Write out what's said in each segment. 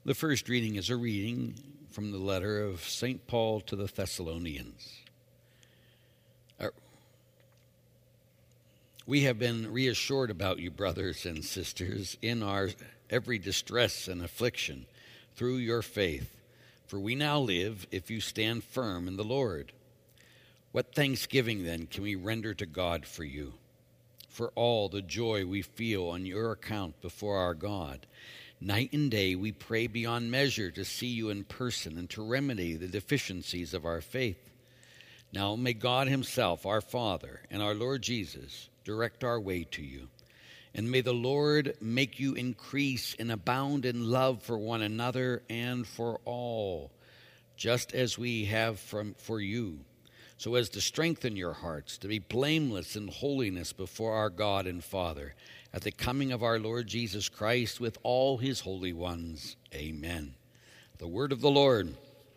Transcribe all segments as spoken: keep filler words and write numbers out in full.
The first reading is a reading from the letter of Saint Paul to the Thessalonians. We have been reassured about you, brothers and sisters, in our every distress and affliction through your faith. For we now live if you stand firm in the Lord. What thanksgiving, then, can we render to God for you? For all the joy we feel on your account before our God. Night and day we pray beyond measure to see you in person and to remedy the deficiencies of our faith. Now may God himself, our Father, and our Lord Jesus direct our way to you. And may the Lord make you increase and abound in love for one another and for all, just as we have from for you, so as to strengthen your hearts, to be blameless in holiness before our God and Father, at the coming of our Lord Jesus Christ with all his holy ones. Amen. The word of the Lord.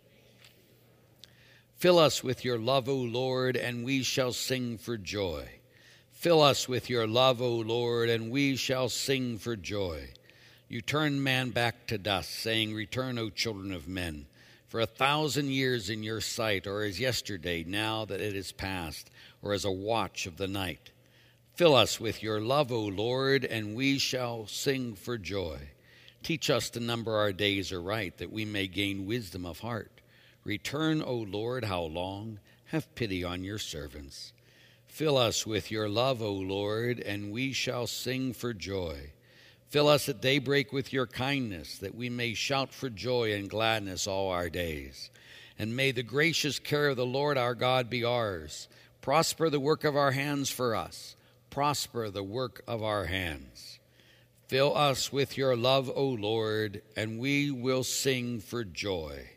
Fill us with your love, O Lord, and we shall sing for joy. Fill us with your love, O Lord, and we shall sing for joy. You turn man back to dust, saying, Return, O children of men. For a thousand years in your sight are as yesterday, now that it is past, or as a watch of the night. Fill us with your love, O Lord, and we shall sing for joy. Teach us to number our days aright, that we may gain wisdom of heart. Return, O Lord, how long? Have pity on your servants. Fill us with your love, O Lord, and we shall sing for joy. Fill us at daybreak with your kindness, that we may shout for joy and gladness all our days. And may the gracious care of the Lord our God be ours. Prosper the work of our hands for us. Prosper the work of our hands. Fill us with your love, O Lord, and we will sing for joy.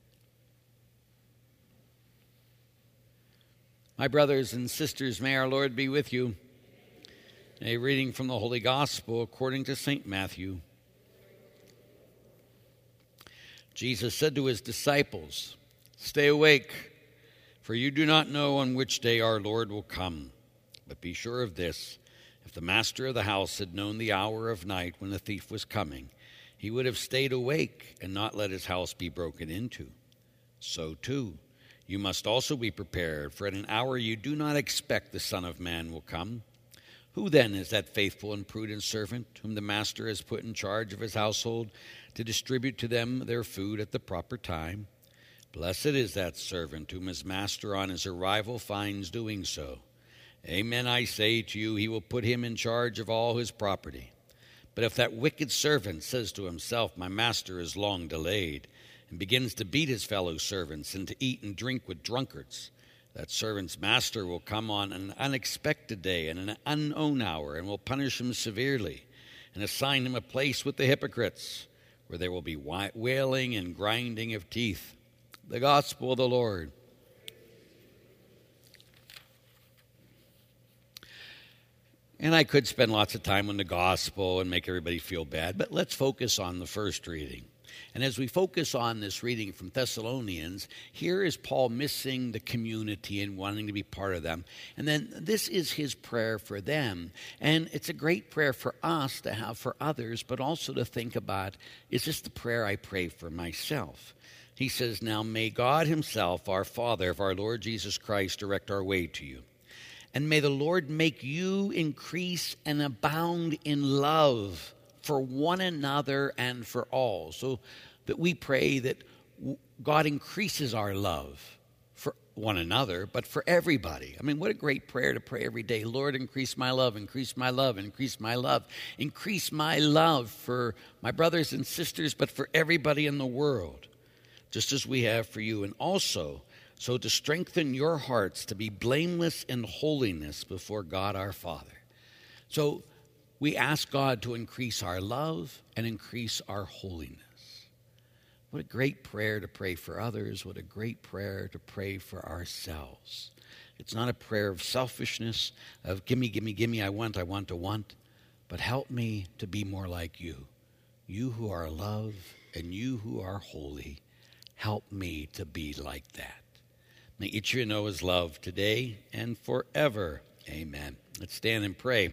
My brothers and sisters, may our Lord be with you. A reading from the Holy Gospel according to Saint Matthew. Jesus said to his disciples, Stay awake, for you do not know on which day our Lord will come. But be sure of this, if the master of the house had known the hour of night when the thief was coming, he would have stayed awake and not let his house be broken into. So too, you must also be prepared, for at an hour you do not expect the Son of Man will come. Who then is that faithful and prudent servant whom the master has put in charge of his household to distribute to them their food at the proper time? Blessed is that servant whom his master on his arrival finds doing so. Amen, I say to you, he will put him in charge of all his property. But if that wicked servant says to himself, My master is long delayed, and begins to beat his fellow servants and to eat and drink with drunkards, that servant's master will come on an unexpected day and an unknown hour and will punish him severely and assign him a place with the hypocrites, where there will be wailing and grinding of teeth. The gospel of the Lord. And I could spend lots of time on the gospel and make everybody feel bad, but let's focus on the first reading. And as we focus on this reading from Thessalonians, here is Paul missing the community and wanting to be part of them. And then this is his prayer for them. And it's a great prayer for us to have for others, but also to think about, is this the prayer I pray for myself? He says, Now may God himself, our Father of our Lord Jesus Christ, direct our way to you. And may the Lord make you increase and abound in love for one another and for all. So that we pray that God increases our love for one another, but for everybody. I mean, what a great prayer to pray every day. Lord, increase my love, increase my love, increase my love. Increase my love for my brothers and sisters, but for everybody in the world, just as we have for you. And also, so to strengthen your hearts to be blameless in holiness before God our Father. So we ask God to increase our love and increase our holiness. What a great prayer to pray for others. What a great prayer to pray for ourselves. It's not a prayer of selfishness, of gimme, gimme, gimme, I want, I want, I want. But help me to be more like you. You who are love and you who are holy, help me to be like that. May each of you know his love today and forever. Amen. Let's stand and pray.